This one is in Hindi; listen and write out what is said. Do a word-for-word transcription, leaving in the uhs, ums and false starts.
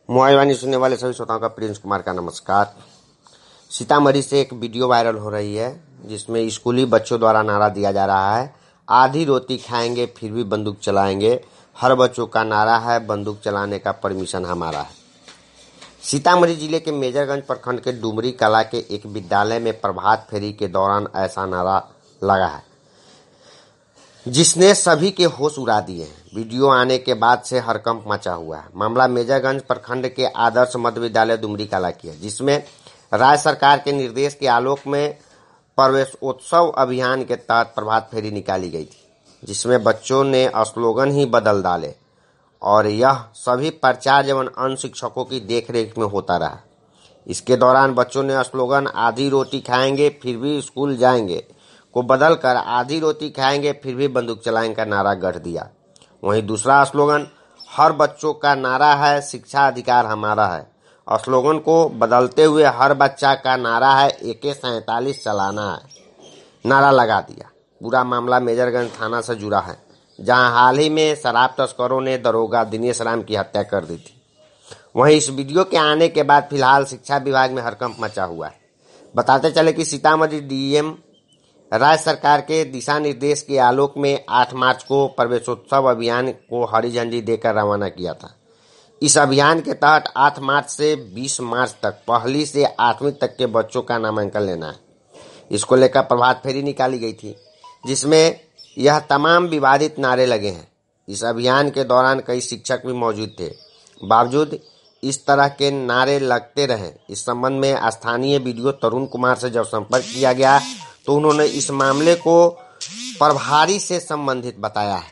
मोबाइल वाणी सुनने वाले सभी श्रोताओं का प्रिंस कुमार का नमस्कार। सीतामढ़ी से एक वीडियो वायरल हो रही है जिसमें स्कूली बच्चों द्वारा नारा दिया जा रहा है, आधी रोटी खाएंगे फिर भी बंदूक चलाएंगे। हर बच्चों का नारा है, बंदूक चलाने का परमिशन हमारा है। सीतामढ़ी जिले के मेजरगंज प्रखंड के डुमरी कला के एक विद्यालय में प्रभात फेरी के दौरान ऐसा नारा लगा है जिसने सभी के होश उड़ा दिए हैं। वीडियो आने के बाद से हड़कंप मचा हुआ है। मामला मेजरगंज प्रखंड के आदर्श मध्य विद्यालय डुमरी कला की है, जिसमें राज्य सरकार के निर्देश के आलोक में प्रवेशोत्सव अभियान के तहत प्रभात फेरी निकाली गई थी, जिसमें बच्चों ने स्लोगन ही बदल डाले और यह सभी प्राचार्य एवं अन्य शिक्षकों की देखरेख में होता रहा। इसके दौरान बच्चों ने स्लोगन आधी रोटी खाएंगे फिर भी स्कूल जाएंगे को बदलकर आधी रोटी खाएंगे फिर भी बंदूक चलाएंगे का नारा गढ़ दिया। वहीं दूसरा स्लोगन हर बच्चों का नारा है, शिक्षा अधिकार हमारा है, स्लोगन को बदलते हुए हर बच्चा का नारा है, ए के सैंतालीस चलाना है नारा लगा दिया। पूरा मामला मेजरगंज थाना से जुड़ा है, जहां हाल ही में शराब तस्करों ने दरोगा दिनेश राम की हत्या कर दी थी। वहीं इस वीडियो के आने के बाद फिलहाल शिक्षा विभाग में हड़कंप मचा हुआ है। बताते चले कि सीतामढ़ी डीएम राज्य सरकार के दिशा निर्देश के आलोक में आठ मार्च को प्रवेशोत्सव अभियान को हरी झंडी देकर रवाना किया था। इस अभियान के तहत आठ मार्च से बीस मार्च तक पहली से आठवीं तक के बच्चों का नामांकन लेना है। इसको लेकर प्रभात फेरी निकाली गई थी, जिसमें यह तमाम विवादित नारे लगे हैं। इस अभियान के दौरान कई शिक्षक भी मौजूद थे। बावजूद इस तरह के नारे लगते रहे। इस संबंध में स्थानीय वीडियो तरुण कुमार से जब संपर्क किया गया तो उन्होंने इस मामले को प्रभारी से संबंधित बताया है।